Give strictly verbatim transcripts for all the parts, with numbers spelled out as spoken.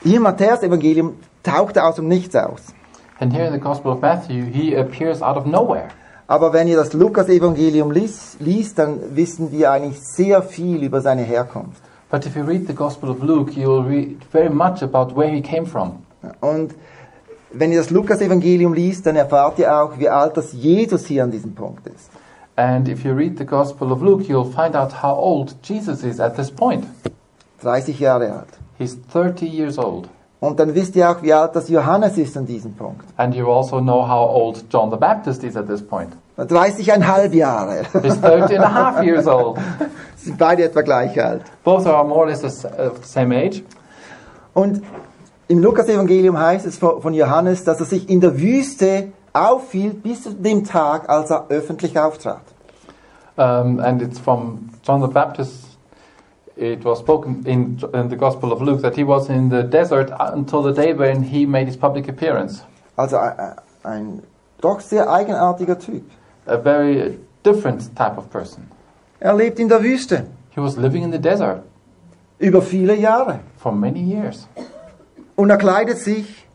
Hier im Matthäus-Evangelium taucht er aus dem Nichts aus. And here in the Gospel of Matthew, he appears out of nowhere. Aber wenn ihr das Lukas-Evangelium liest, liest, dann wissen wir eigentlich sehr viel über seine Herkunft. But if you read the Gospel of Luke, you will read very much about where he came from. Und wenn ihr das Lukas-Evangelium liest, dann erfahrt ihr auch, wie alt das Jesus hier an diesem Punkt ist. And if you read the Gospel of Luke, you'll find out how old Jesus is at this point. dreißig Jahre alt. He's thirty years old. Und dann wisst ihr auch, wie alt das Johannes ist an diesem Punkt. And you also know how old John the Baptist is at this point. dreißig Komma fünf Jahre. He's thirty and a half years old. Sie sind beide etwa gleich alt. Both are more or less the s- uh, same age. Und im Lukas-Evangelium heißt es von Johannes, dass er sich in der Wüste aufhielt bis zu dem Tag, als er öffentlich auftrat. Um, and it's from John the Baptist. It was spoken in, in the Gospel of Luke that he was in the desert until the day when he made his public appearance. Also ein, ein doch sehr eigenartiger Typ. A very different type of person. Er lebt in der Wüste He was living in the desert über viele Jahre. for many years. Und er kleidet sich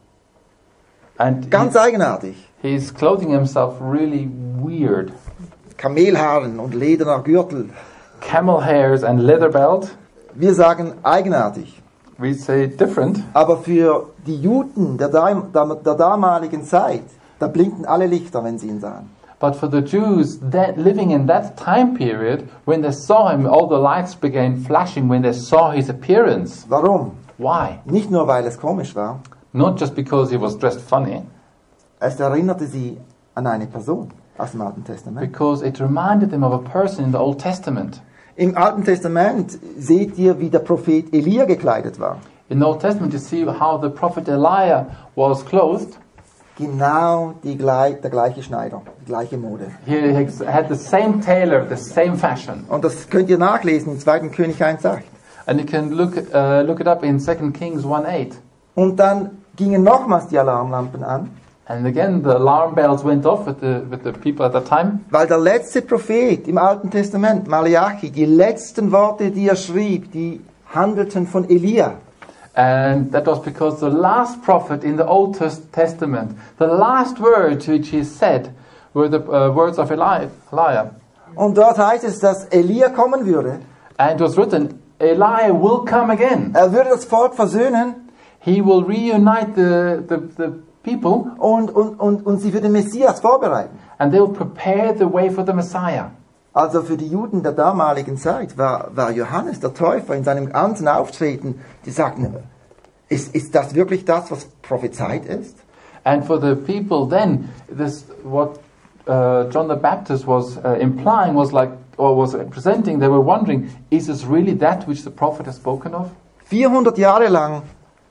And ganz he, eigenartig. he's clothing himself really weird. Kamelhaaren und lederner Gürtel. Camel hairs and leather belt. Wir sagen eigenartig. We say different. Aber für die Juden der, Dam- der, der damaligen Zeit, da blinkten alle Lichter, wenn sie ihn sahen. But for the Jews that living in that time period, when they saw him, all the lights began flashing when they saw his appearance. Warum? Why? Nicht nur, weil es komisch war. Not just because he was dressed funny, Es erinnerte sie an eine Person aus dem Alten Testament. because it reminded them of a person in the Old Testament. Im Alten Testament seht ihr, wie der Prophet Elia gekleidet war. In the Old Testament, you see how the prophet Elijah was clothed. Genau die, glei- der gleiche Schneider, die gleiche Mode. He had the same tailor, the same fashion. Und das könnt ihr nachlesen im zweiten König eins acht. And you can look uh, look it up in Second Kings one eight. Und dann gingen nochmals die Alarmlampen an, And again, the alarm bells went off with the with the people at that time, weil der letzte Prophet im Alten Testament, Malachi, die letzten Worte, die er schrieb, die handelten von Elia. and that was because the last prophet in the Old Tes- Testament, the last words which he said, were the uh, words of Eli- Elijah. Und dort heißt es, dass Elia kommen würde. And it was written, Elijah will come again. Er würde das Volk versöhnen He will reunite the the, the people, und, und, und, und sie für den Messias vorbereiten. and they will prepare the way for the Messiah. Also für die Juden der damaligen Zeit war, war Johannes der Täufer in seinem ganzen Auftreten, die sagten, ist, ist das wirklich das, was prophezeit ist? And for the people then, this what uh, John the Baptist was uh, implying was like, or was presenting. They were wondering, is this really that which the prophet has spoken of? vierhundert Jahre lang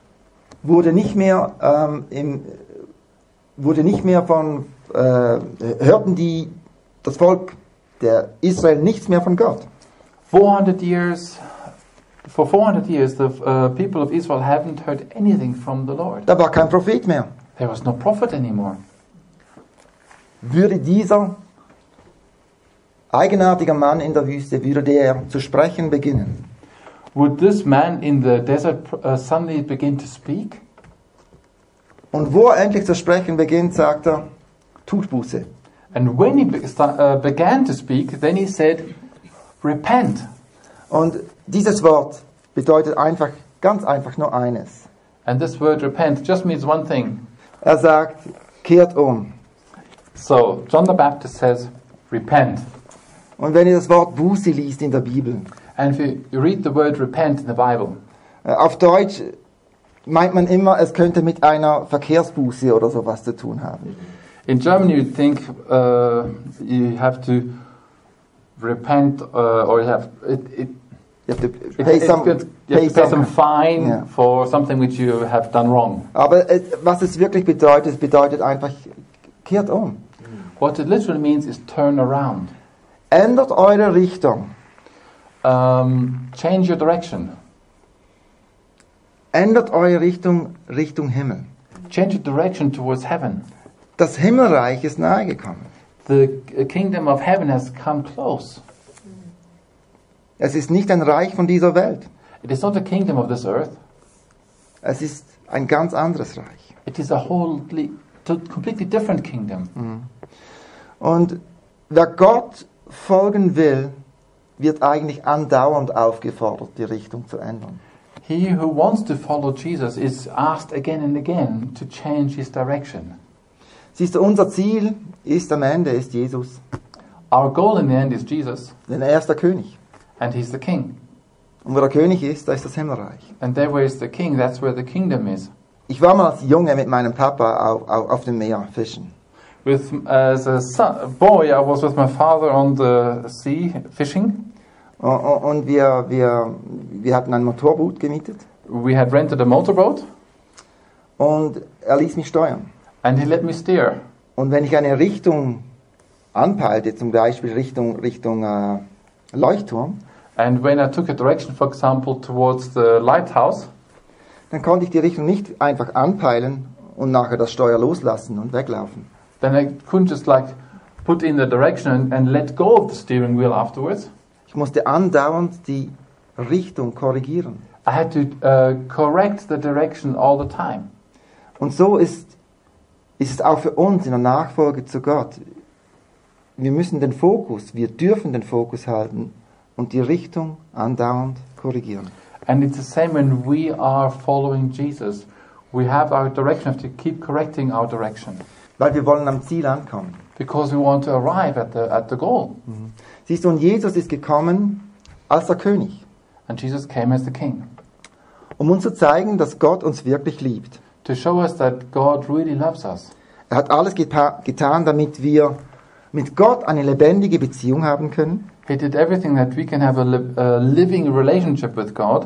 wurde nicht mehr, ähm, im, wurde nicht mehr von, äh, hörten die, das Volk der Israel nichts mehr von Gott. four hundred years, for four hundred years, the uh, people of Israel haven't heard anything from the Lord. Da war kein Prophet mehr. There was no prophet anymore. Würde dieser eigenartige Mann in der Wüste, würde der zu sprechen beginnen. Would this man in the desert uh, suddenly begin to speak? Und wo er endlich zu sprechen beginnt, sagt er, tut Buße. And when he be- sta- uh, began to speak, then he said, repent. Und dieses Wort bedeutet einfach, ganz einfach nur eines. And this word repent just means one thing. Er sagt, kehrt um. So, John the Baptist says, repent. Und wenn ihr das Wort Buße liest in der Bibel, And if you, you read the word repent in the Bible, äh, auf Deutsch meint man immer, es könnte mit einer Verkehrsbuße oder sowas zu tun haben. in German you'd think uh, you have to repent uh, or you have it, it, You have to it, pay it's some, good- you have to pay some fine Yeah. for something which you have done wrong. Aber äh, was es wirklich bedeutet, es bedeutet einfach, kehrt um. What it literally means is turn around. Ändert eure Richtung. Um, change your direction. Ändert eure Richtung Richtung Himmel. Change your direction towards heaven. Das Himmelreich ist nahegekommen. The kingdom of heaven has come close. Es ist nicht ein Reich von dieser Welt. It is not the kingdom of this earth. Es ist ein ganz anderes Reich. It is a wholly, completely different kingdom. Und wer Gott folgen will, wird eigentlich andauernd aufgefordert, die Richtung zu ändern. He who wants to follow Jesus is asked again and again to change his direction. Siehst du, unser Ziel ist am Ende ist Jesus. Our goal in the end is Jesus, Denn er ist der König. and he's the king. Und wo der König ist, da ist das Himmelreich. And there where is the king, that's where the kingdom is. Ich war mal als Junge mit meinem Papa auf, auf, auf dem Meer fischen. With as a son, boy, I was with my father on the sea fishing. Und, und wir, wir, wir hatten ein Motorboot gemietet. We had rented a motorboat, Und er ließ mich steuern. and he let me steer. Und wenn ich eine Richtung anpeilte, zum Beispiel Richtung, Richtung äh, Leuchtturm, And when I took a direction, for example, towards the lighthouse, dann konnte ich die Richtung nicht einfach anpeilen und nachher das Steuer loslassen und weglaufen. then I couldn't just like put in the direction and, and let go of the steering wheel afterwards. Ich musste andauernd die Richtung korrigieren. I had to uh, correct the direction all the time. Und so ist, ist es auch für uns in der Nachfolge zu Gott. Wir müssen den Fokus, wir dürfen den Fokus halten und die Richtung andauernd korrigieren. And it's the same when we are following Jesus. We have our direction, have to keep correcting our direction. Weil wir wollen am Ziel ankommen. Because we want to arrive at the, at the goal. Siehst du, und Jesus ist gekommen als der König, And Jesus came as the king. um uns zu zeigen, dass Gott uns wirklich liebt. To show us that God really loves us. Er hat alles geta- getan, damit wir mit Gott eine lebendige Beziehung haben können. He did everything that we can have a, li- a living relationship with God.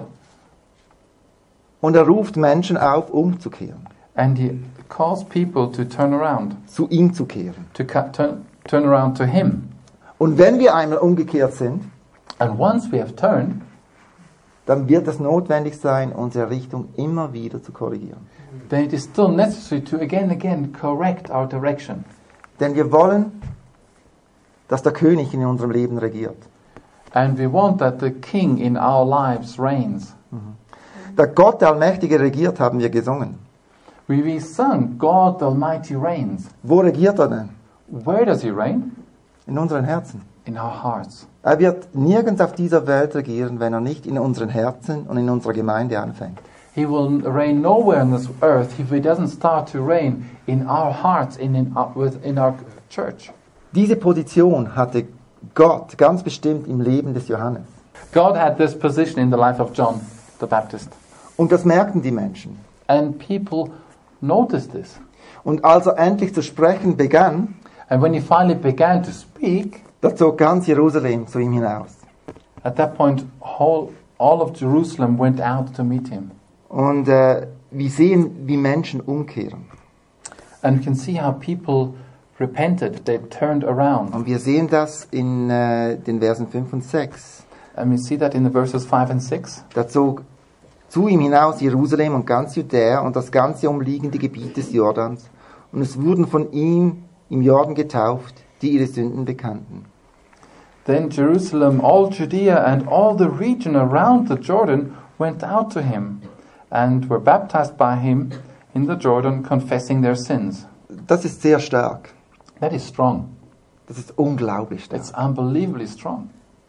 Und er ruft Menschen auf, umzukehren, And he calls people to turn around. zu ihm zu kehren. To ca- turn, turn around to him. Und wenn wir einmal umgekehrt sind, And once we have turned, dann wird es notwendig sein, unsere Richtung immer wieder zu korrigieren. then it is still necessary to again and again correct our direction. Denn wir wollen, dass der König in unserem Leben regiert. And we want that the king in our lives reigns. Der Gott, der Allmächtige, regiert, haben wir gesungen. We, we sung, God the Almighty reigns. Wo regiert er denn? Where does he reign? In unseren Herzen. In our hearts. Er wird nirgends auf dieser Welt regieren, wenn er nicht in unseren Herzen und in unserer Gemeinde anfängt. He will reign nowhere on this earth if he doesn't start to reign in our hearts, in, in, our, within our church. Diese Position hatte Gott ganz bestimmt im Leben des Johannes. God had this position in the life of John the Baptist. Und das merkten die Menschen. And people noticed this. Und als er endlich zu sprechen begann, And when he finally began to speak, da zog ganz Jerusalem zu ihm hinaus. at that point, whole, all of Jerusalem went out to meet him. Und äh, wir sehen, wie Menschen umkehren. And you can see how people repented, they turned around. Und wir sehen das in äh, den Versen fünf und sechs. And we see that in the verses five and six. Da zog zu ihm hinaus Jerusalem und ganz Judäa und das ganze umliegende Gebiet des Jordans. Und es wurden von ihm im Jordan getauft, die ihre Sünden bekannten. Then Jerusalem, all Judea, and all the region around the Jordan went out to him, and were baptized by him in the Jordan, confessing their sins. Das ist sehr stark. That is strong. Das ist unglaublich stark. It's unbelievably strong.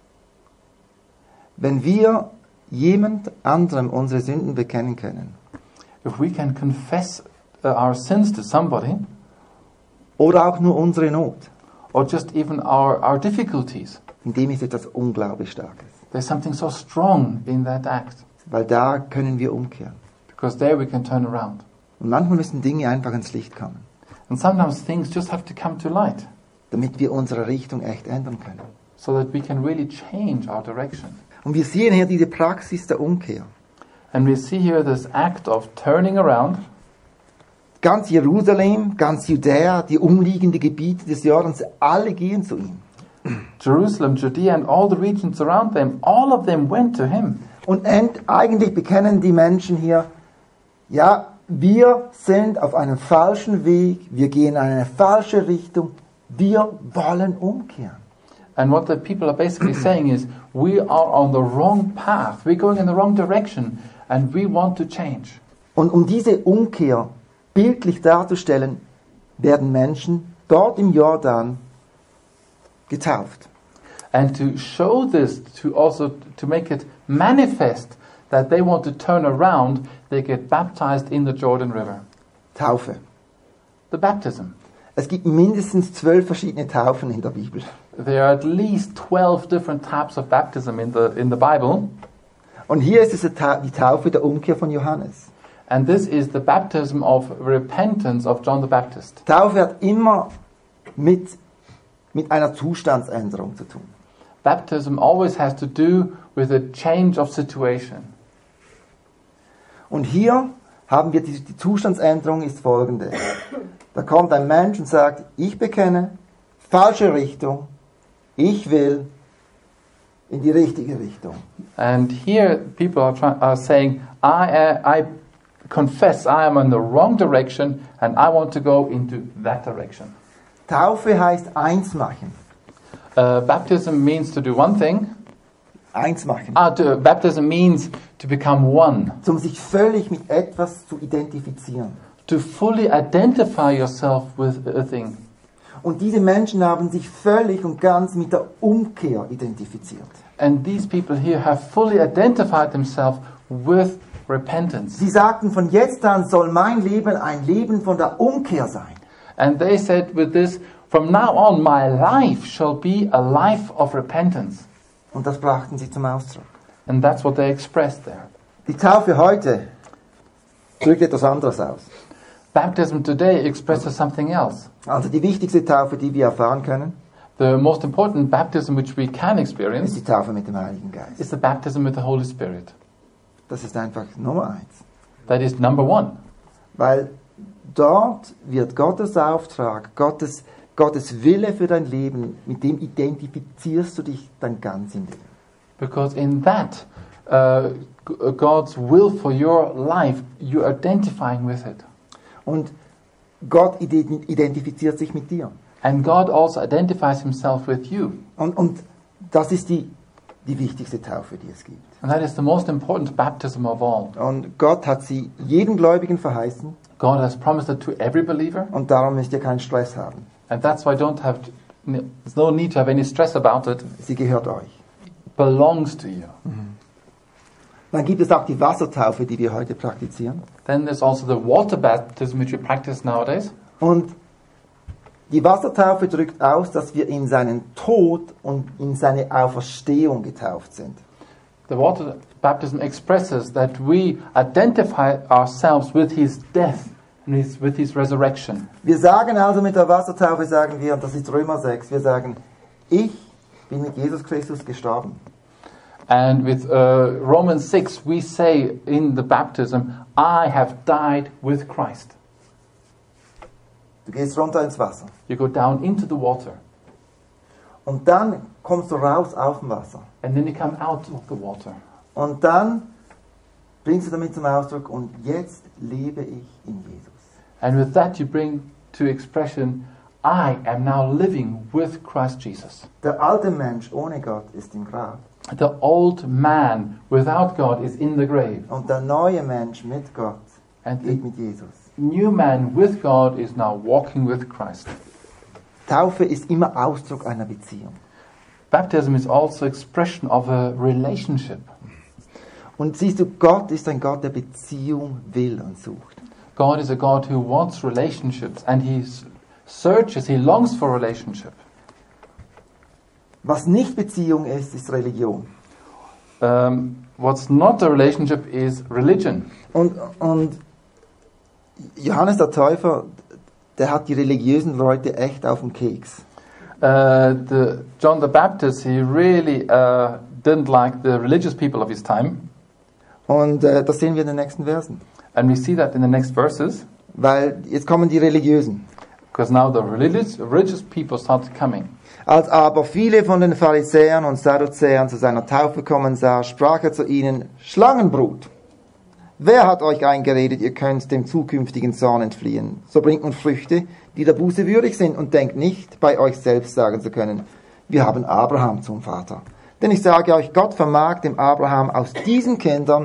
Wenn wir jemand anderem unsere Sünden bekennen können, If we can confess uh, our sins to somebody, oder auch nur unsere Not, or just even our, our difficulties, in dem ist etwas unglaublich Starkes. there's something so strong in that act. Weil da können wir umkehren. Because there we can turn around. Und manchmal müssen Dinge einfach ins Licht kommen, And sometimes things just have to come to light, damit wir unsere Richtung echt ändern können. so that we can really change our direction. Und wir sehen hier diese Praxis der Umkehr. And we see here this act of turning around. Ganz Jerusalem, ganz Judäa, die umliegenden Gebiete des Jordans, alle gehen zu ihm. Jerusalem, Judea, and all the regions around them, all of them went to him. Und end, eigentlich bekennen die Menschen hier, ja, wir sind auf einem falschen Weg, wir gehen in eine falsche Richtung, wir wollen umkehren. And what the people are basically saying is, we are on the wrong path, we're going in the wrong direction, and we want to change. Und um diese Umkehr bildlich darzustellen, werden Menschen dort im Jordan getauft. And to show this, to also to make it manifest that they want to turn around, they get baptized in the Jordan River. Taufe. The baptism. Es gibt mindestens zwölf verschiedene Taufen in der Bibel. There are at least twelve different types of baptism in the in the Bible. Und hier ist es die Taufe der Umkehr von Johannes. And this is the baptism of repentance of John the Baptist. Taufe hat immer mit, mit einer Zustandsänderung zu tun. Baptism always has to do with a change of situation. Und hier haben wir die, die Zustandsänderung ist folgende. Da kommt ein Mensch und sagt, ich bekenne, falsche Richtung, ich will in die richtige Richtung. And here people are, try, are saying, I, uh, I confess I am in the wrong direction and I want to go into that direction. Taufe heißt eins machen. Uh, baptism means to do one thing. Eins machen. Ah, to, baptism means to become one. Um sich völlig mit etwas zu identifizieren. To fully identify yourself with a thing. Und diese Menschen haben sich völlig und ganz mit der Umkehr identifiziert. And these people here have fully identified themselves with repentance. Sie sagten, von jetzt an soll mein Leben ein Leben von der Umkehr sein. And they said with this, from now on my life shall be a life of repentance. Und das brachten sie zum Ausdruck. And that's what they expressed there. Die Taufe heute drückt etwas anderes aus. Baptism today expresses something else. Also die wichtigste Taufe, die wir erfahren können, The most important baptism which we can ist experience die Taufe mit dem Heiligen Geist. is the baptism with the Holy Spirit. Das ist einfach Nummer eins. That is number one. Weil dort wird Gottes Auftrag, Gottes, Gottes Wille für dein Leben, mit dem identifizierst du dich dann ganz im Leben. Because in that, uh, G- God's will for your life, you're identifying with it. Und Gott ident- identifiziert sich mit dir. And God also identifies himself with you. Und, und das ist die, die wichtigste Taufe, die es gibt. And that is the most important baptism of all. Und Gott hat sie jedem Gläubigen verheißen God has promised it to every believer. und darum müsst ihr keinen Stress haben. And that's why don't have to, there's no need to have any stress about it. Sie gehört euch. It belongs to you. Dann gibt es auch die Wassertaufe, die wir heute praktizieren. Then there's also the water baptism which we practice nowadays. Und die Wassertaufe drückt aus, dass wir in seinen Tod und in seine Auferstehung getauft sind. The water baptism expresses that we identify ourselves with his death and his, with his resurrection. Wir sagen also mit der Wassertaufe, sagen wir, und das ist Römer sechs, wir sagen, ich bin mit Jesus Christus gestorben. And with uh, Romans six, we say in the baptism, I have died with Christ. Du gehst runter ins Wasser. You go down into the water, Und dann kommst du raus auf dem Wasser. and then you come out of the water. Und dann bringst du damit zum Ausdruck, und jetzt lebe ich in Jesus. And with that, you bring to expression, I am now living with Christ Jesus. Der alte Mensch ohne Gott ist im Grab. The old man without God is in the grave, Und der neue Mensch mit Gott and geht the mit Jesus. new man with God is now walking with Christ. Taufe ist immer Ausdruck einer Beziehung. Baptism is also expression of a relationship. Und siehst du, Gott ist ein Gott, der Beziehung will und sucht. God is a God who wants relationships, and he s- searches, he longs for relationship. Was nicht Beziehung ist, ist Religion. Um, what's not a relationship is religion. Und, und Johannes der Täufer, der hat die religiösen Leute echt auf den Keks. Uh, the, John the Baptist, he really uh, didn't like the religious people of his time, Und äh, das sehen wir in den nächsten Versen. and we see that in the next verses, Weil jetzt kommen die Religiösen. because now the religious, religious people start coming. Als aber viele von den Pharisäern und Sadduzäern zu seiner Taufe kommen sah, sprach er zu ihnen, Schlangenbrut, wer hat euch eingeredet, ihr könnt dem zukünftigen Zorn entfliehen? So bringt nun Früchte, die der Buße würdig sind, und denkt nicht, bei euch selbst sagen zu können, wir haben Abraham zum Vater. Denn ich sage euch, Gott vermag dem Abraham aus diesen Kindern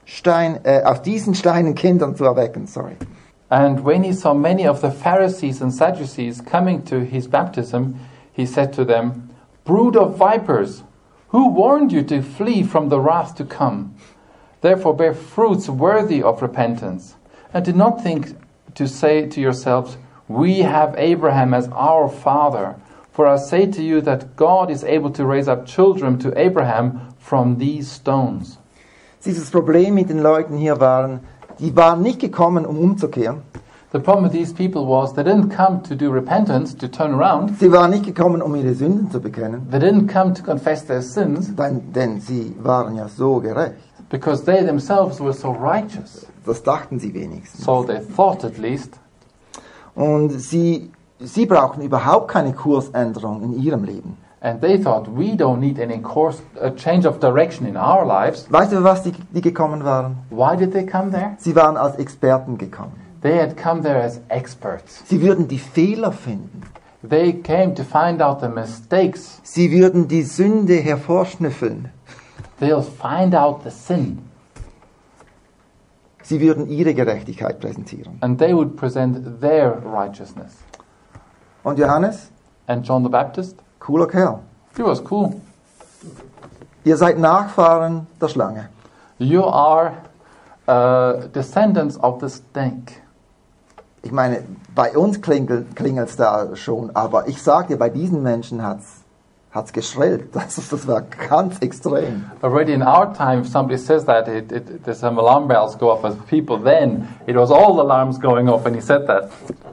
Stein, äh, aus diesen Steinen Kindern zu erwecken. Sorry. And when he saw many of the Pharisees and Sadducees coming to his baptism, he said to them, "Brood of vipers, who warned you to flee from the wrath to come? Therefore bear fruits worthy of repentance, and do not think to say to yourselves, 'We have Abraham as our father.' For I say to you that God is able to raise up children to Abraham from these stones." Dieses Problem mit den Leuten hier waren, die waren nicht gekommen, um umzukehren. The problem with these people was they didn't come to do repentance, to turn around. Sie waren nicht gekommen, um ihre Sünden zu bekennen, They didn't come to confess their sins, denn, denn sie waren ja so gerecht. because they themselves were so righteous. Das dachten sie wenigstens. So they thought at least. Und sie, sie brauchten überhaupt keine Kursänderung in ihrem Leben. And they thought, we don't need any course, a change of direction in our lives. Weißt du, was die, die gekommen waren? Why did they come there? Sie waren als Experten gekommen. They had come there as experts. Sie würden die Fehler finden. They came to find out the mistakes. Sie würden die Sünde hervorschnüffeln. They'll find out the sin. Sie würden ihre Gerechtigkeit präsentieren. And they would present their righteousness. Und Johannes? And John the Baptist, Cooler Kerl. he was cool. Ihr seid Nachfahren der Schlange. You are uh, descendants of the snake. Ich meine, bei uns klingelt es da schon, aber ich sage dir, bei diesen Menschen hat es hat's geschrillt. Das, das war ganz extrem. Already in our time, if somebody says that, it, it, there's some alarm bells go off as people. Then it was all the alarms going off when he said that.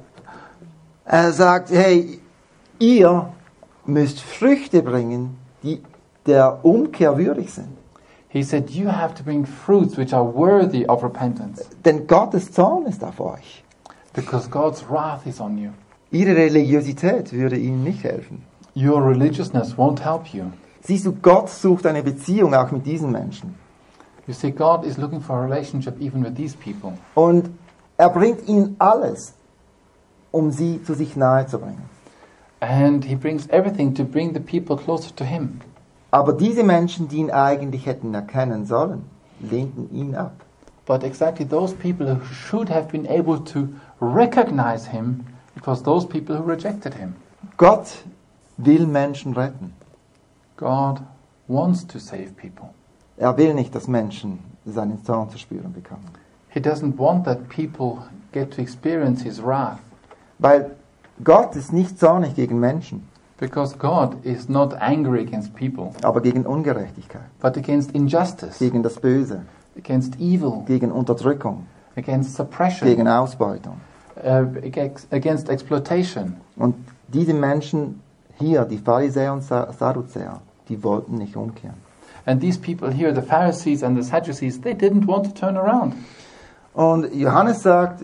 Er sagt, hey, ihr müsst Früchte bringen, die der Umkehr würdig sind. He said, you have to bring fruits which are worthy of repentance, Denn Gottes Zorn ist auf euch. because God's wrath is on you. Ihre Religiosität würde ihnen nicht helfen. Your religiousness won't help you. Siehst du, Gott sucht eine Beziehung auch mit diesen Menschen. You see, God is looking for a relationship even with these people. Und er bringt ihnen alles, um sie zu sich nahe zu bringen. And he brings everything to bring the people closer to him. Aber diese Menschen, die ihn eigentlich hätten erkennen sollen, lehnten ihn ab. But exactly those people who should have been able to recognize him, it was those people who rejected him. Gott will Menschen retten. God wants to save people. Er will nicht, dass Menschen seinen Zorn zu spüren bekommen. He doesn't want that people get to experience his wrath, Weil Gott ist nicht zornig gegen Menschen, because God is not angry against people, aber gegen Ungerechtigkeit, but against injustice, gegen das Böse, against evil, gegen Unterdrückung, against suppression, gegen Ausbeutung. uh, against, against exploitation. Und diese Menschen hier, die Pharisäer und Sa- Sadduzäer, die wollten nicht umkehren. And these people here, the Pharisees and the Sadducees, they didn't want to turn around. Und Johannes sagt,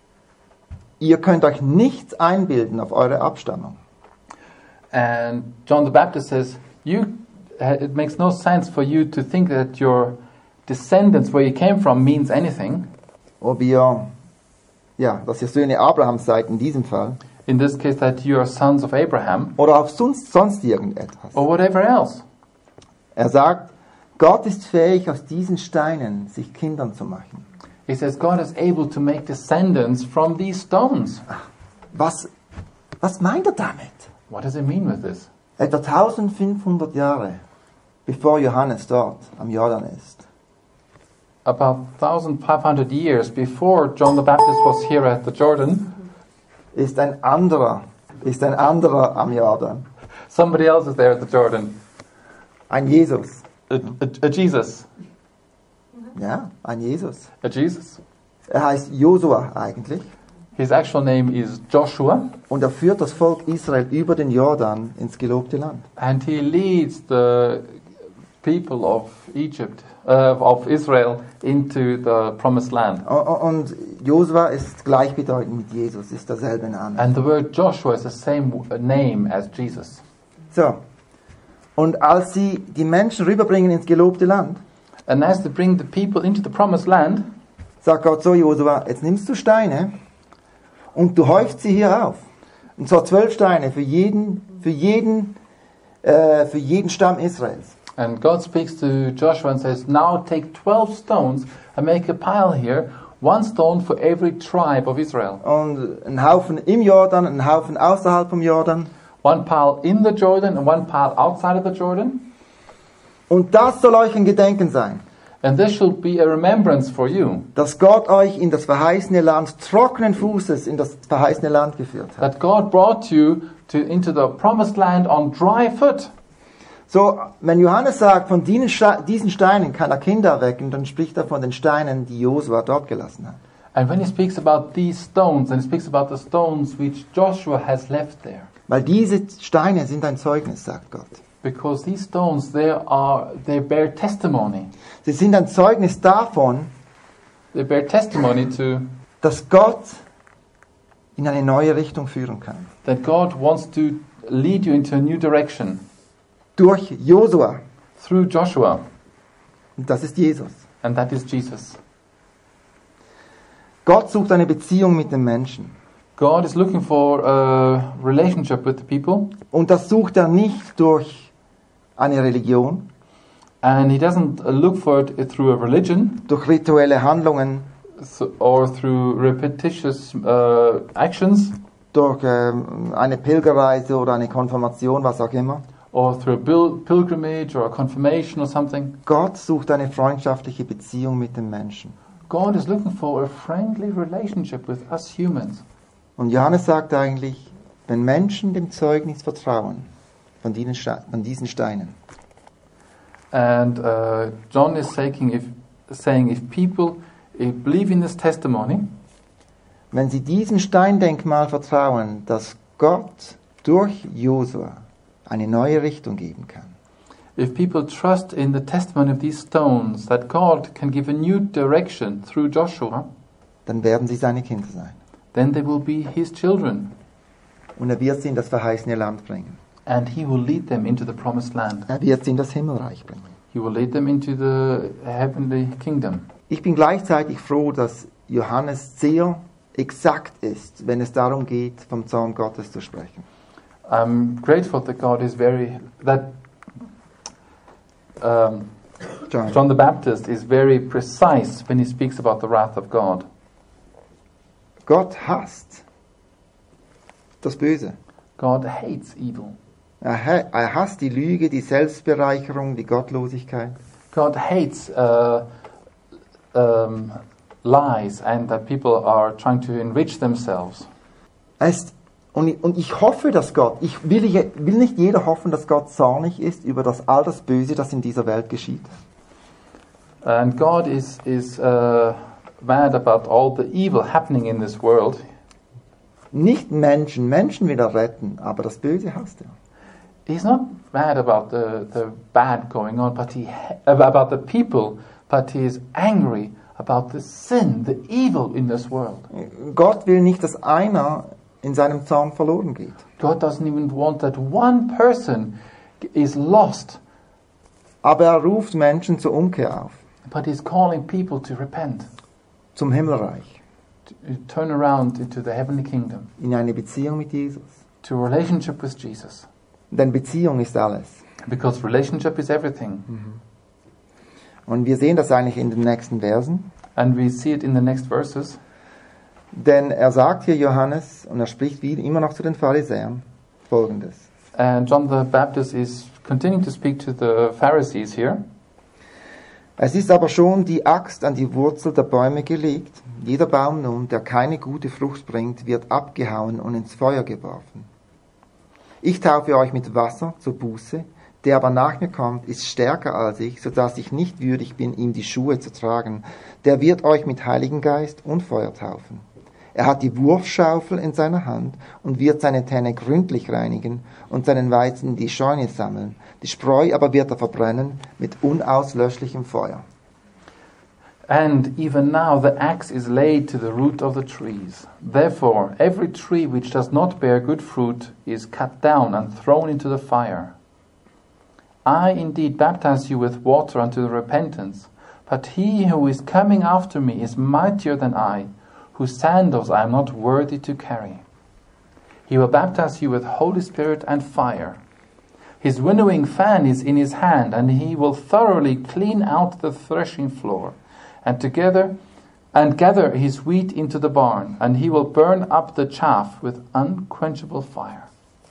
ihr könnt euch nichts einbilden auf eure Abstammung. And John the Baptist says, "You, uh, it makes no sense for you to think that your descendants, where you came from, means anything. Ob ihr, ja, dass ihr Söhne Abrahams seid in diesem Fall, In this case, that you are sons of Abraham, oder auf sonst, sonst irgendetwas. or whatever else." Er sagt, Gott ist fähig, aus diesen Steinen sich Kindern zu machen. He says God is able to make descendants from these stones. Was, was meint er damit? What does it mean with this? Etwa eintausendfünfhundert Jahre, bevor Johannes dort am Jordan ist, About fifteen hundred years before John the Baptist was here at the Jordan, ist ein anderer, ist ein anderer am Jordan. somebody else is there at the Jordan. Ein Jesus. A, a, a Jesus. Ja, ein Jesus. A Jesus. Er heißt Josua eigentlich. His actual name is Joshua, Und er führt das Volk Israel über den Jordan ins gelobte Land. and he leads the people of Egypt, uh, of Israel, into the promised land. O- o- Und Josua ist gleichbedeutend mit Jesus, ist derselbe Name. And the word Joshua is the same name as Jesus. So. Und als sie die Menschen rüberbringen ins gelobte Land, And as they bring the people into the promised land, sagt Gott so, Josua, jetzt nimmst du Steine und du häufst sie hier auf. Und zwar zwölf Steine für jeden, für jeden, äh, für jeden Stamm Israels. And God speaks to Joshua and says, now take twelve stones and make a pile here, one stone for every tribe of Israel. Und ein Haufen im Jordan, ein Haufen außerhalb vom Jordan. One pile in the Jordan and one pile outside of the Jordan. Und das soll euch ein Gedenken sein, And this shall be a remembrance for you, dass Gott euch in das verheißene Land trockenen Fußes in das verheißene Land geführt hat. that God brought you to, into the promised land on dry foot. So, wenn Johannes sagt, von diesen Ste- diesen Steinen kann er Kinder erwecken, dann spricht er von den Steinen, die Josua dort gelassen hat. And when he speaks about these stones, and he speaks about the stones which Joshua has left there, Weil diese Steine sind ein Zeugnis, sagt Gott. because these stones, they are, they bear testimony. Sie sind ein Zeugnis davon, They bear testimony to dass Gott in eine neue Richtung führen kann. that God wants to lead you into a new direction Durch Josua. through Joshua, Und das ist Jesus. and that is Jesus. Gott sucht eine Beziehung mit den Menschen. God is looking for a relationship with the people, Und das sucht er nicht durch eine Religion, and he doesn't uh, look for it through a religion durch rituelle Handlungen, so- or through repetitious uh, actions, durch ähm, eine Pilgerreise oder eine Konfirmation, was auch immer. or through a pil- pilgrimage or a confirmation or something. Gott sucht eine freundschaftliche Beziehung mit den Menschen. God is looking for a friendly relationship with us humans. Und Johannes sagt eigentlich, wenn Menschen dem Zeugnis vertrauen, von diesen, Ste- von diesen Steinen, And uh, John is saying if, saying if people uh, believe in this testimony, wenn sie diesem Steindenkmal vertrauen, dass Gott durch Josua eine neue Richtung geben kann, if people trust in the testimony of these stones that God can give a new direction through Joshua, dann werden sie seine Kinder sein. then they will be his children, Und er wird sie in das verheißene Land bringen. and he will lead them into the promised land. Er wird sie in das Himmelreich bringen. He will lead them into the heavenly kingdom. Ich bin gleichzeitig froh, dass Johannes sehr exakt ist, wenn es darum geht, vom Zorn Gottes zu sprechen. I'm grateful that God is very that um, John. John the Baptist is very precise when he speaks about the wrath of God. Gott hasst das Böse. God hates evil. Er, ha- er hasst die Lüge, die Selbstbereicherung, die Gottlosigkeit. God hates uh, um, lies and that people are trying to enrich themselves. Er ist, und, ich, und ich hoffe, dass Gott, ich will, ich will nicht jeder hoffen, dass Gott zornig ist über das all das Böse, das in dieser Welt geschieht. And God is is uh, mad about all the evil happening in this world. Nicht Menschen, Menschen will er retten, aber das Böse hasst er. He's not mad about the, the bad going on, but he about the people, but he is angry about the sin, the evil in this world. Gott will nicht, dass einer in seinem Zorn verloren geht. God doesn't even want that one person is lost, Aber er ruft Menschen zur Umkehr auf, but he's calling people to repent, zum Himmelreich, to turn around into the heavenly kingdom, in eine Beziehung mit Jesus. to a relationship with Jesus. Denn Beziehung ist alles. Because relationship is everything. Und wir sehen das eigentlich in den nächsten Versen. And we see it in the next verses. Denn er sagt hier Johannes, und er spricht wieder immer noch zu den Pharisäern, Folgendes. And John the Baptist is continuing to speak to the Pharisees here. Es ist aber schon die Axt an die Wurzel der Bäume gelegt. Jeder Baum nun, der keine gute Frucht bringt, wird abgehauen und ins Feuer geworfen. Ich taufe euch mit Wasser zur Buße, der aber nach mir kommt, ist stärker als ich, so dass ich nicht würdig bin, ihm die Schuhe zu tragen. Der wird euch mit Heiligen Geist und Feuer taufen. Er hat die Wurfschaufel in seiner Hand und wird seine Tenne gründlich reinigen und seinen Weizen in die Scheune sammeln. Die Spreu aber wird er verbrennen mit unauslöschlichem Feuer. And even now the axe is laid to the root of the trees. Therefore, every tree which does not bear good fruit is cut down and thrown into the fire. I indeed baptize you with water unto repentance, but he who is coming after me is mightier than I, whose sandals I am not worthy to carry. He will baptize you with Holy Spirit and fire. His winnowing fan is in his hand, and he will thoroughly clean out the threshing floor, and together and gather his wheat into the barn, and he will burn up the chaff with unquenchable fire.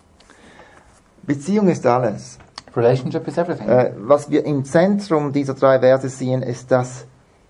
Beziehung ist alles. Relationship is everything. Äh, was wir im Zentrum dieser drei Verse sehen, ist, dass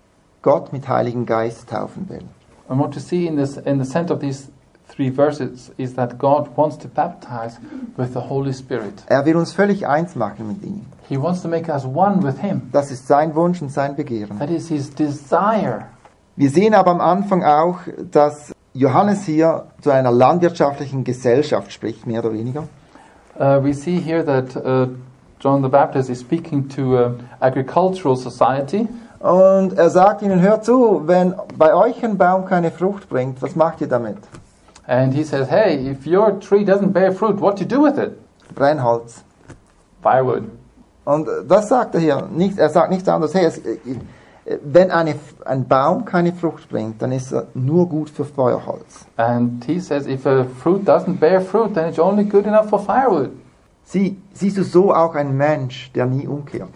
Gott mit Heiligen Geist taufen will. And what you see in this in the center of these three verses is that God wants to baptize with the Holy Spirit. Er will uns völlig eins machen mit ihm. He wants to make us one with Him. Das ist sein Wunsch und sein Begehren. That is His desire. Wir sehen aber am Anfang auch, dass Johannes hier zu einer landwirtschaftlichen Gesellschaft spricht, mehr oder weniger. Uh, we see here that uh, John the Baptist is speaking to an agricultural society. Und er sagt ihnen, hört zu, wenn bei euch ein Baum keine Frucht bringt, was macht ihr damit? And he says, hey, if your tree doesn't bear fruit, what do you do with it? Brennholz. Firewood. Und das sagt er hier. Nicht, er sagt nichts anderes. Hey, es, wenn eine, ein Baum keine Frucht bringt, dann ist er nur gut für Feuerholz. And he says, if a fruit doesn't bear fruit, then it's only good enough for firewood. Sie, siehst du so auch einen Mensch, der nie umkehrt?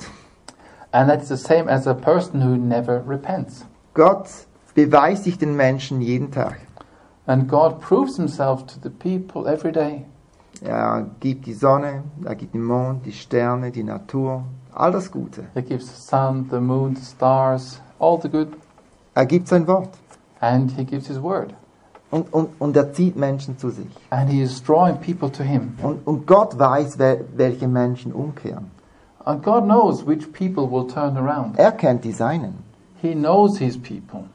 And that's the same as a person who never repents. Gott beweist sich den Menschen jeden Tag. And God proves Himself to the people every day. Er gibt die Sonne, er gibt den Mond, die Sterne, die Natur, all das Gute. He gives the sun, the moon, the stars, all the good. Er gibt sein Wort. And He gives His word. Und, und, und er zieht Menschen zu sich. And He is drawing people to Him. Und, und Gott weiß, wer, welche Menschen umkehren. And God knows which people will turn around. Er kennt die Seinen. He knows His people.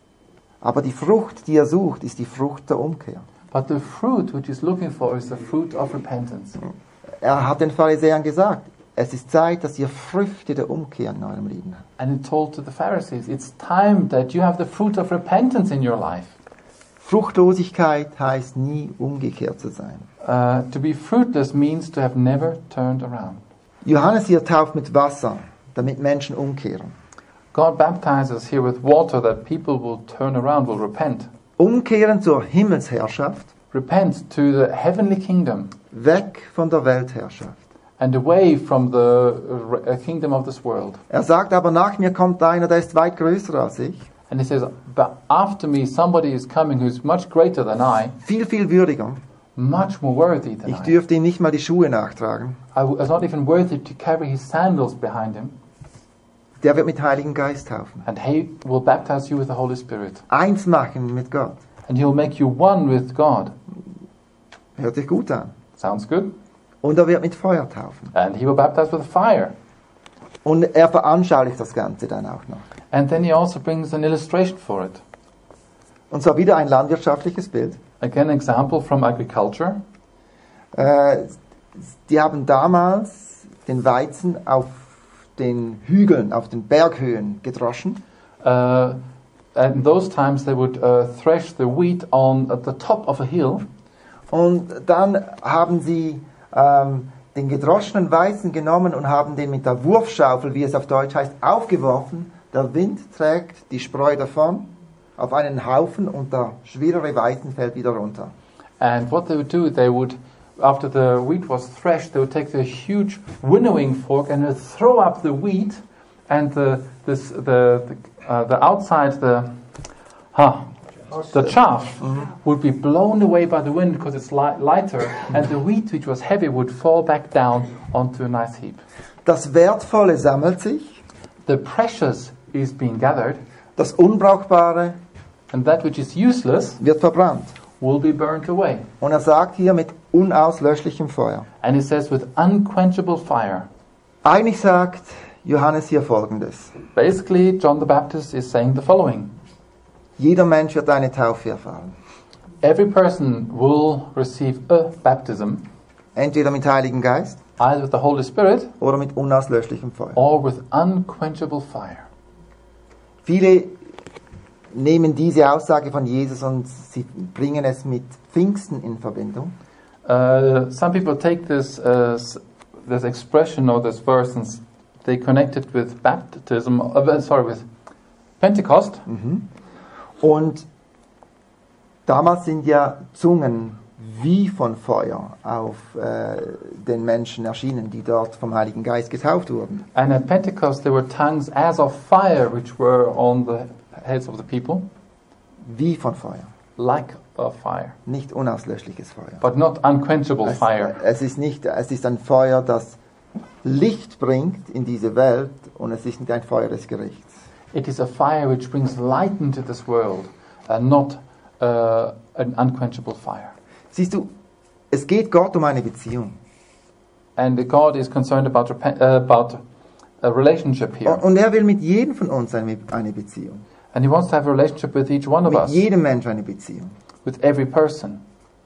Aber die Frucht, die er sucht, ist die Frucht der Umkehr. But the fruit which He's looking for is the fruit of repentance. Er hat den Pharisäern gesagt, es ist Zeit, dass ihr Früchte der Umkehr in eurem Leben habt. And He told to the Pharisees, it's time that you have the fruit of repentance in your life. Fruchtlosigkeit heißt nie umgekehrt zu sein. Uh, to be fruitless means to have never turned around. Johannes hier tauft mit Wasser, damit Menschen umkehren. God baptizes here with water that people will turn around, will repent. Umkehren zur Himmelsherrschaft, Repent to the heavenly kingdom weg von der Weltherrschaft. and away from the uh, kingdom of this world. Er sagt aber, nach mir kommt einer, der ist weit größer als ich, And He says, but after me somebody is coming who's much greater than I, viel, viel würdiger. much more worthy than Ich I. dürfte ihm nicht mal die Schuhe nachtragen. I was not even worthy to carry his sandals behind him. Der wird mit Heiligen Geist taufen. And He will baptize you with the Holy Spirit. Eins machen mit Gott. And He will make you one with God. Hört sich gut an. Sounds good? Und er wird mit Feuer taufen. And He will baptize with fire. Und er veranschaulicht das Ganze dann auch noch. And then He also brings an illustration for it. Und zwar wieder ein landwirtschaftliches Bild. Again, an example from agriculture. Äh, die haben damals den Weizen auf den Hügeln, auf den Berghöhen gedroschen. Uh, and in those times they would uh, thresh the wheat on at the top of a hill. Und dann haben sie ähm, den gedroschenen Weizen genommen und haben den mit der Wurfschaufel, wie es auf Deutsch heißt, aufgeworfen. Der Wind trägt die Spreu davon auf einen Haufen und der schwerere Weizen fällt wieder runter. And what they would do, they would, after the wheat was threshed, they would take the huge winnowing fork and would throw up the wheat, and the this, the the, uh, the outside the huh, the chaff would be blown away by the wind because it's li- lighter, and the wheat which was heavy would fall back down onto a nice heap. Das Wertvolle sammelt sich, The precious is being gathered, das Unbrauchbare and that which is useless wird verbrannt. will be burnt away. Und er sagt hier mit unauslöschlichem Feuer. And it says with unquenchable fire. Eigentlich sagt Johannes hier Folgendes. Basically, John the Baptist is saying the following. Jeder Mensch wird eine Taufe erfahren. Every person will receive a baptism, Entweder mit Heiligen Geist either with the Holy Spirit oder mit unauslöschlichem Feuer. or with unquenchable fire. Viele nehmen diese Aussage von Jesus und sie bringen es mit Pfingsten in Verbindung. Uh, some people take this uh, s- this expression or this verse and s- they connect it with baptism. Uh, sorry, with Pentecost. Und damals sind ja Zungen wie von Feuer auf äh, den Menschen erschienen, die dort vom Heiligen Geist getauft wurden. And at Pentecost there were tongues as of fire which were on the heads of the people, Wie von Feuer. like a fire, Nicht unauslöschliches Feuer. but not unquenchable Es, fire. es, ist nicht, es ist ein Feuer, das Licht bringt in diese Welt und es ist nicht ein Feuer des Gerichts. It is a fire which brings light into this world, and not uh, an unquenchable fire. Siehst du, es geht Gott um eine Beziehung. And God is concerned about repen- uh, about a relationship here, Und er will mit jedem von uns eine, eine Beziehung. and He wants to have a relationship with each one of Mit us, jedem Menschen eine Beziehung. with every person.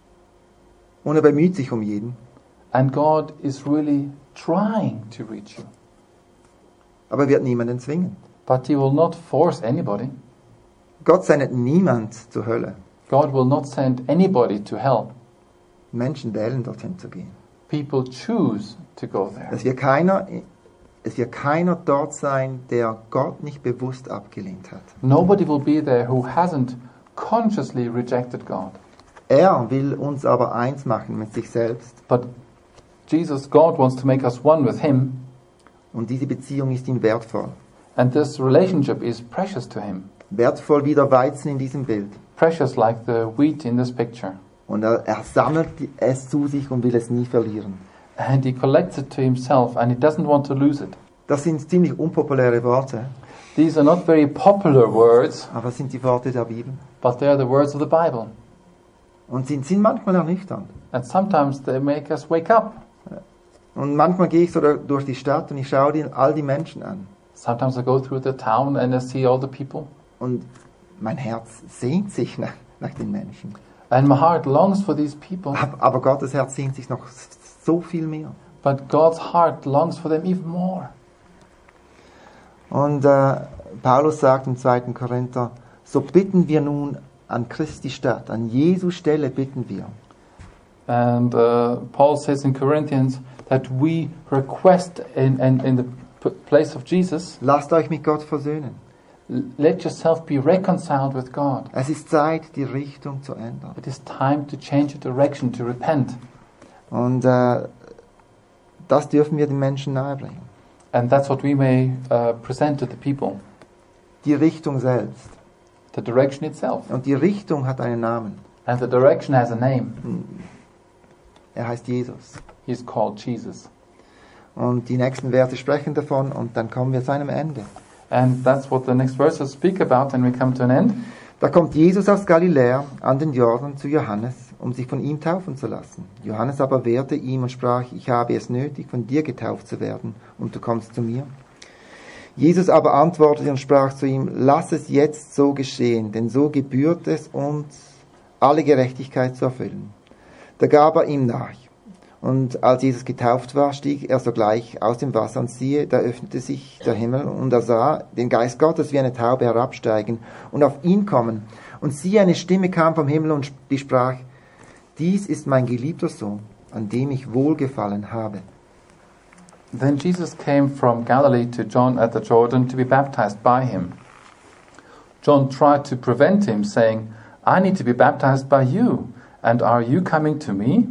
Und er bemüht sich um jeden. And God is really trying to reach you, Aber er wird niemanden zwingen. but He will not force anybody. Gott sendet niemand zur Hölle. God will not send anybody to hell. Menschen wählen, dorthin zu gehen. People choose to go there. Es wird keiner, es wird keiner dort sein, der Gott nicht bewusst abgelehnt hat. Nobody will be there who hasn't consciously rejected God. Er will uns aber eins machen mit sich selbst. But Jesus, God wants to make us one with Him, Und diese Beziehung ist ihm wertvoll. and this relationship is precious to Him. Wertvoll wie der Weizen in diesem Bild. Precious like the wheat in this picture. Und er, er sammelt es zu sich und will es nie verlieren. And He collects it to Himself, and He doesn't want to lose it. Das sind ziemlich unpopuläre Worte, These are not very popular words, aber es sind die Worte der Bibel. but they are the words of the Bible. Und sind, sind manchmal ernüchternd. And sometimes they make us wake up. Und manchmal gehe ich so durch die Stadt und ich schaue die, all die Menschen an. Sometimes I go through the town and I see all the people, Und mein Herz sehnt sich nach, nach den Menschen. and my heart longs for these people. Ab- Aber Gottes Herz sehnt sich noch so viel mehr. But God's heart longs for them even more. Und äh, Paulus sagt im zweiten Korinther, so bitten wir nun an Christi Stadt, an Jesu Stelle bitten wir. And uh, Paul says in Corinthians that we request in, in, in the p- place of Jesus, Lasst euch mit Gott versöhnen. l- let yourself be reconciled with God. Es ist Zeit, die Richtung zu ändern. It is time to change your direction, to repent. Und äh, das dürfen wir den Menschen nahebringen. And that's what we may uh, present to the people, Die Richtung selbst. the direction itself. Und die Richtung hat einen Namen. And the direction has a name. Er heißt Jesus. He's called Jesus. Und die nächsten Verse sprechen davon und dann kommen wir zu einem Ende. And that's what the next verses speak about, and we come to an end. Da kommt Jesus aus Galiläa an den Jordan zu Johannes, um sich von ihm taufen zu lassen. Johannes aber wehrte ihm und sprach, ich habe es nötig, von dir getauft zu werden, und du kommst zu mir. Jesus aber antwortete und sprach zu ihm, lass es jetzt so geschehen, denn so gebührt es uns, alle Gerechtigkeit zu erfüllen. Da gab er ihm nach. Und als Jesus getauft war, stieg er sogleich aus dem Wasser, und siehe, da öffnete sich der Himmel, und er sah den Geist Gottes wie eine Taube herabsteigen und auf ihn kommen. Und siehe, eine Stimme kam vom Himmel, und die sprach, dies ist mein geliebter Sohn, an dem ich wohlgefallen habe. Then Jesus came from Galilee to John at the Jordan to be baptized by him. John tried to prevent him, saying, I need to be baptized by you, and are you coming to me?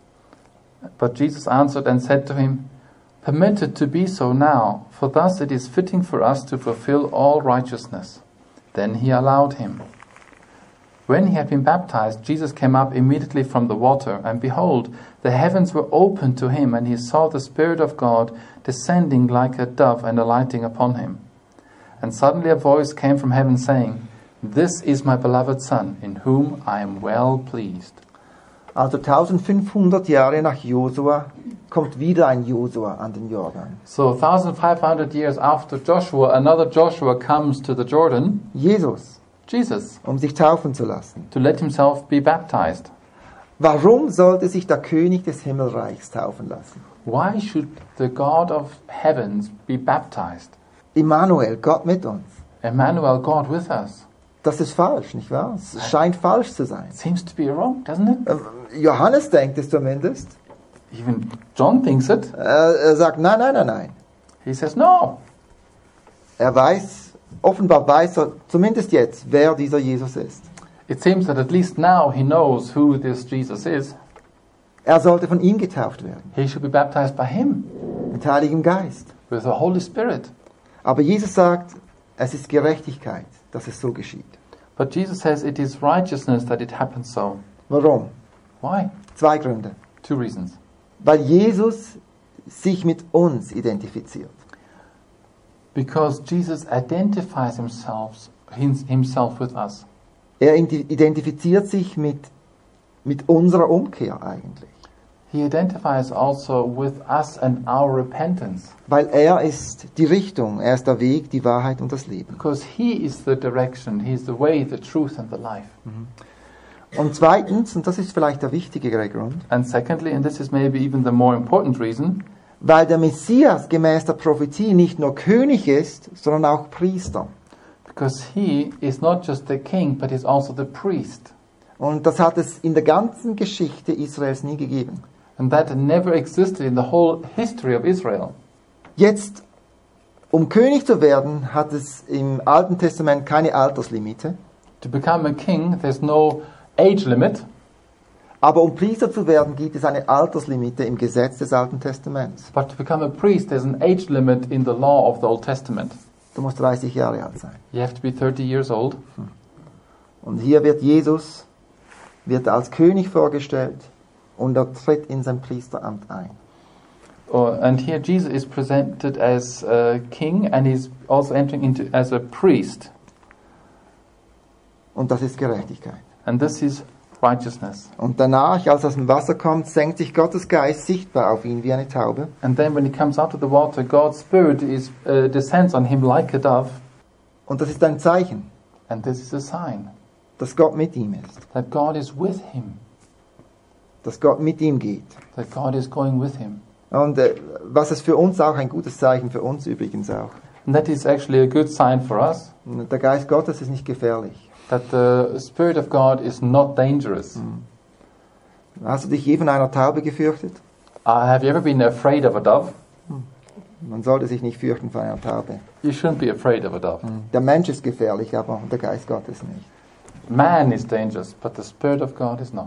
But Jesus answered and said to him, permit it to be so now, for thus it is fitting for us to fulfill all righteousness. Then he allowed him. When he had been baptized, Jesus came up immediately from the water, and behold, the heavens were opened to him, and he saw the Spirit of God descending like a dove and alighting upon him. And suddenly a voice came from heaven saying, this is my beloved Son, in whom I am well pleased. Also eintausendfünfhundert Jahre nach Josua kommt wieder ein Josua an den Jordan. So fifteen hundred years after Joshua, another Joshua comes to the Jordan, Jesus, Jesus, um sich taufen zu lassen. to let himself be baptized. Warum sollte sich der König des Himmelreichs taufen lassen? Why should the God of heavens be baptized? Immanuel, Gott mit uns. Emmanuel, God with us. Das ist falsch, nicht wahr? Es scheint falsch zu sein. It seems to be wrong, doesn't it? Äh, Johannes denkt es zumindest. Even John thinks it. Äh, Er sagt, nein, nein, nein, nein. He says, no. Er weiß, offenbar weiß er, zumindest jetzt, wer dieser Jesus ist. It seems that at least now he knows who this Jesus is. Er sollte von ihm getauft werden, He should be baptized by him mit Heiligem Geist. with the Holy Spirit. Aber Jesus sagt, es ist Gerechtigkeit, dass es so geschieht. But Jesus says it is righteousness that it happens so. Warum? Why? Zwei Gründe. Two reasons. Weil Jesus sich mit uns identifiziert. Because Jesus identifies himself, himself with us. Er identifiziert sich mit, mit unserer Umkehr eigentlich. He identifies also with us and our repentance. Weil er ist die Richtung, er ist der Weg, die Wahrheit und das Leben. Because he is the direction, he is the way, the truth and the life. Und zweitens, und das ist vielleicht der wichtigere Grund, And secondly, and this is maybe even the more important reason, weil der Messias gemäß der Prophetie nicht nur König ist, sondern auch Priester. because he is not just the king, but he's also the priest. Und das hat es in der ganzen Geschichte Israels nie gegeben. And that never existed in the whole history of Israel. Jetzt, um König zu werden, hat es im Alten Testament keine Alterslimite. To become a king, there's no age limit. Aber um Priester zu werden, gibt es eine Alterslimite im Gesetz des Alten Testaments. But to become a priest, there's an age limit in the law of the Old Testament. Du musst dreißig Jahre alt sein. You have to be thirty years old. Und hier wird Jesus wird als König vorgestellt und er tritt in sein Priesteramt ein. Uh, and here Jesus is presented as a king and he's also entering into as a priest. Und das ist Gerechtigkeit. And this is righteousness. Und danach, als er aus dem Wasser kommt, senkt sich Gottes Geist sichtbar auf ihn wie eine Taube. And then when he comes out of the water, God's Spirit is, uh, descends on him like a dove. Und das ist ein Zeichen, And this is a sign dass Gott mit ihm ist, that God is with him, dass Gott mit ihm geht. that God is going with him. Und äh, was ist für uns auch ein gutes Zeichen, für uns übrigens auch. And that is actually a good sign for us, Und der Geist Gottes ist nicht gefährlich. that the Spirit of God is not dangerous. Hast du dich je von einer Taube gefürchtet? Uh, have you ever been afraid of a dove? Man sollte sich nicht fürchten vor einer Taube. You shouldn't be afraid of a dove. Der Mensch ist gefährlich, aber der Geist Gottes nicht. Man is dangerous, but the Spirit of God is not.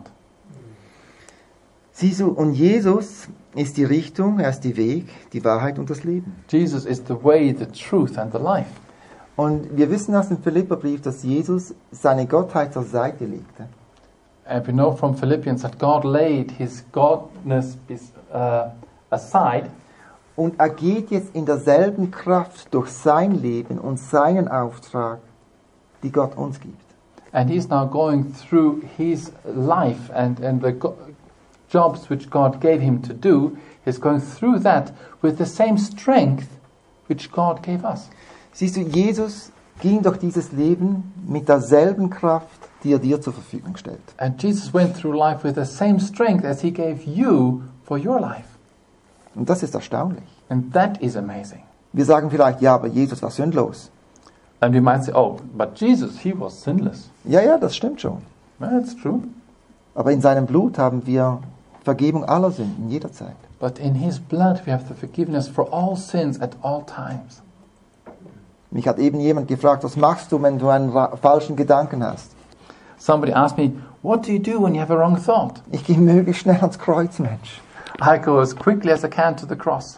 Siehst du, und Jesus ist die Richtung, er ist die Weg, die Wahrheit und das Leben. Jesus is the way, the truth and the life. Und wir wissen aus dem Philipperbrief, dass Jesus seine Gottheit zur Seite legte. And we know from Philippians that God laid his godness is, uh, aside, Und er geht jetzt in derselben Kraft durch sein Leben und seinen Auftrag, die Gott uns gibt. and he's now going through his life and, and the go- jobs which God gave him to do. He's going through that with the same strength which God gave us. Siehst du, Jesus ging durch dieses Leben mit derselben Kraft, die er dir zur Verfügung stellt. And Jesus went through life with the same strength as he gave you for your life. Und das ist erstaunlich. And that is amazing. Wir sagen vielleicht, ja, aber Jesus war sündlos. And we might say, oh, but Jesus, he was sinless. Ja, ja, das stimmt schon. Well, that's true. Aber in seinem Blut haben wir Vergebung aller Sünden jederzeit. But in his blood we have the forgiveness for all sins at all times. Mich hat eben jemand gefragt, was machst du, wenn du einen ra- falschen Gedanken hast? Somebody asked me, what do you do when you have a wrong thought? Ich gehe möglichst schnell ans Kreuz, Mensch. I go as quickly as I can to the cross.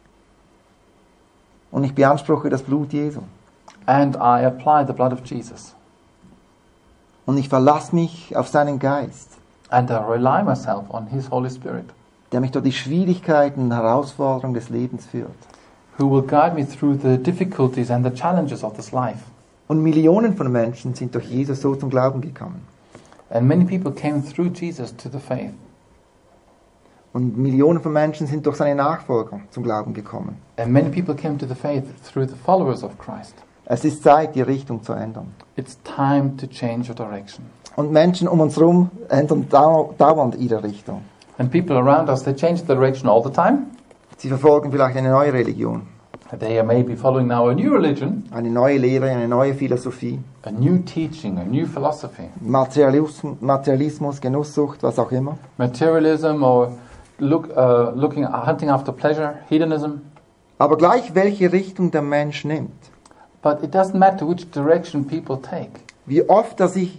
Und ich beanspruche das Blut Jesu. And I apply the blood of Jesus. Und ich verlasse mich auf seinen Geist, And I rely myself on his Holy Spirit, der mich durch die Schwierigkeiten und Herausforderungen des Lebens führt. who will guide me through the difficulties and the challenges of this life. Und Millionen von Menschen sind durch Jesus so zum Glauben gekommen. And many people came through Jesus to the faith. Und Millionen von Menschen sind durch seine Nachfolger zum Glauben gekommen. And many people came to the faith through the followers of Christ. Es ist Zeit, die Richtung zu ändern. It's time to change your direction. Und Menschen um uns herum ändern dau- dauernd ihre Richtung. And people around us, they change the direction all the time. Sie verfolgen vielleicht eine neue Religion, They are maybe following now a new religion, eine neue Lehre, eine neue Philosophie, a new teaching, a new philosophy, Materialismus, Materialismus Genusssucht, was auch immer. materialism, or look, uh, looking, hunting after pleasure, hedonism. Aber gleich welche Richtung der Mensch nimmt, But it doesn't matter which direction people take. wie oft er sich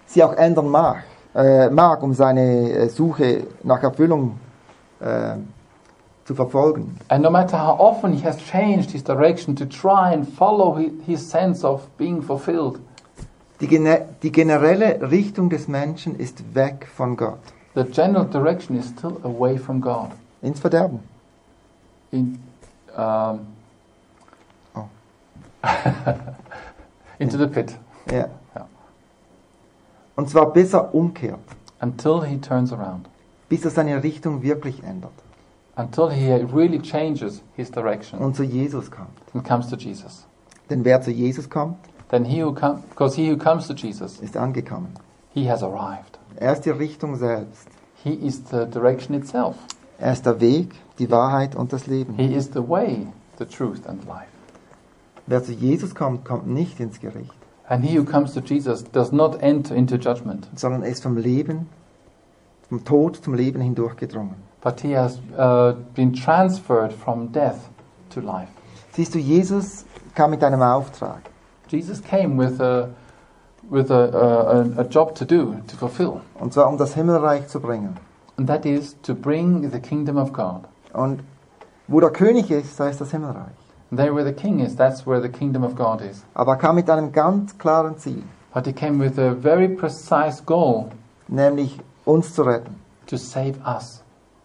sie auch ändern mag, äh, mag um seine äh, Suche nach Erfüllung äh, zu verfolgen. And no matter how often he has changed his direction to try and follow his, his sense of being fulfilled, Die, gene die generelle Richtung des Menschen ist weg von Gott, the general direction is still away from God. ins Verderben. In, um, Oh. into the pit. Ja. Ja. Und zwar bis er umkehrt, Until he turns around. bis er seine Richtung wirklich ändert Until he really changes his direction und zu Jesus kommt. and comes to Jesus. Denn wer zu Jesus kommt, Then he who comes, because he who comes to Jesus, ist angekommen. he has arrived. Er ist die Richtung selbst. He is the direction itself. Er ist der Weg, die Wahrheit und das Leben. He is the way, the truth, and life. Wer zu Jesus kommt, kommt nicht ins Gericht, And he who comes to Jesus does not enter into judgment, sondern ist vom Leben, vom Tod zum Leben hindurchgedrungen. but he has uh, been transferred from death to life. Siehst du, Jesus kam mit einem Auftrag. Jesus came with a with a, a, a job to do, to fulfill, Und zwar, um das Himmelreich zu bringen. and that is to bring the kingdom of God. Und wo der König ist, da ist das Himmelreich. And there where the king is, that's where the kingdom of God is. Aber er kam mit einem ganz klaren Ziel, But he came with a very precise goal nämlich uns zu retten. to save us.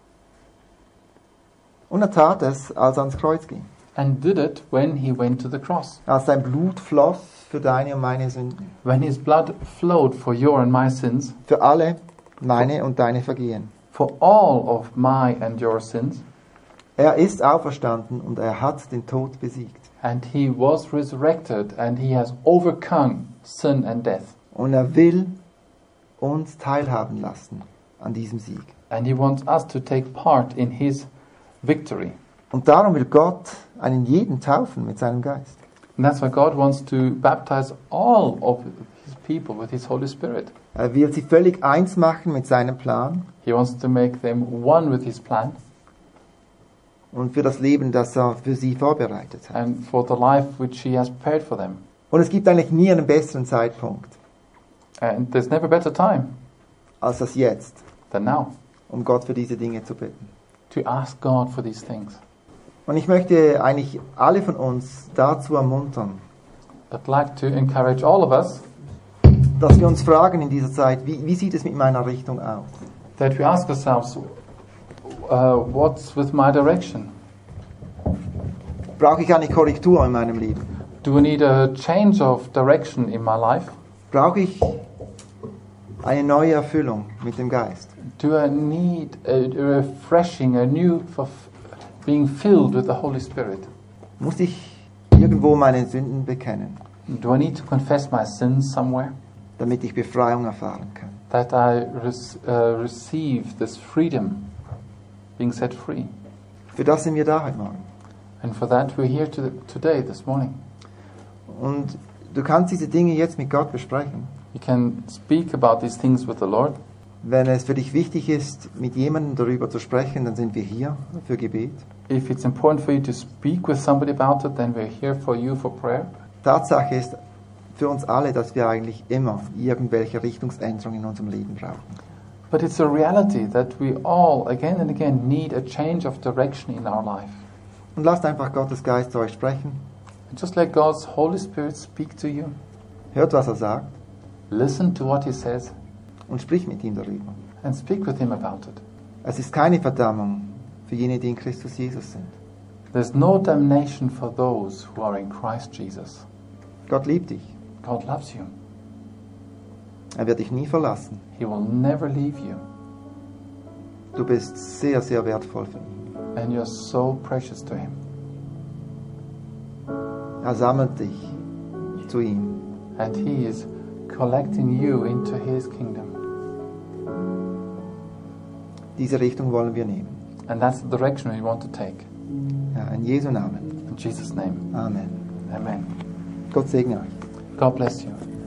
Und er tat es, als er ans Kreuz ging. And did it when he went to the cross. Als sein Blut floss für deine und meine Sünden. When his blood flowed for your and my sins, Für alle meine und deine Vergehen. for all of my and your sins, Er ist auferstanden und er hat den Tod besiegt. and he was resurrected and he has overcome sin and death. Und er will uns teilhaben lassen an diesem Sieg. And he wants us to take part in his victory. Und darum will Gott einen jeden taufen mit seinem Geist. And that's why God wants to baptize all of his people with his Holy Spirit. Er will sie völlig eins machen mit seinem Plan He wants to make them one with his plan und für das Leben, das er für sie vorbereitet hat. and for the life which he has prepared for them. Und es gibt eigentlich nie einen besseren Zeitpunkt And there's never a better time als das Jetzt, than now um Gott für diese Dinge zu bitten. to ask God for these things. Und ich möchte eigentlich alle von uns dazu ermuntern, I'd like to encourage all of us dass wir uns fragen in dieser Zeit, wie, wie sieht es mit meiner Richtung aus? that we ask ourselves, uh, what's with my direction? Brauche ich eine Korrektur in meinem Leben? Do I need a change of direction in my life? Brauche ich eine neue Erfüllung mit dem Geist? Do I need a, a refreshing, a new f- being filled with the Holy Spirit? Muss ich irgendwo meine Sünden bekennen, Do I need to confess my sins somewhere? damit ich Befreiung erfahren kann? That I res- uh, receive this freedom, being set free. Für das sind wir da heute Morgen. And for that we're here to today, this morning. Und du kannst diese Dinge jetzt mit Gott besprechen. You can speak about these things with the Lord. Wenn es für dich wichtig ist, mit jemandem darüber zu sprechen, dann sind wir hier für Gebet. If it's important for you to speak with somebody about it, then we're here for you for prayer. Tatsache ist für uns alle, dass wir eigentlich immer irgendwelche Richtungsänderungen in unserem Leben brauchen. But it's a reality that we all, again and again, need a change of direction in our life. Und lasst einfach Gottes Geist zu euch sprechen. And just let God's Holy Spirit speak to you. Hört, was er sagt Listen to what He says und sprich mit ihm darüber. and speak with Him about it. Es ist keine Verdammung für jene, die in Christus Jesus sind. There's no damnation for those who are in Christ Jesus. Gott liebt dich. God loves you. Er wird dich nie verlassen. He will never leave you. Du bist sehr, sehr wertvoll für ihn. And you're so precious to Him. Er sammelt dich zu ihm. And He is collecting you into His kingdom. Diese Richtung wollen wir nehmen. And that's the direction we want to take. Ja, in Jesu Namen. In Jesus' name. Amen. Amen. Gott segne euch. God bless you.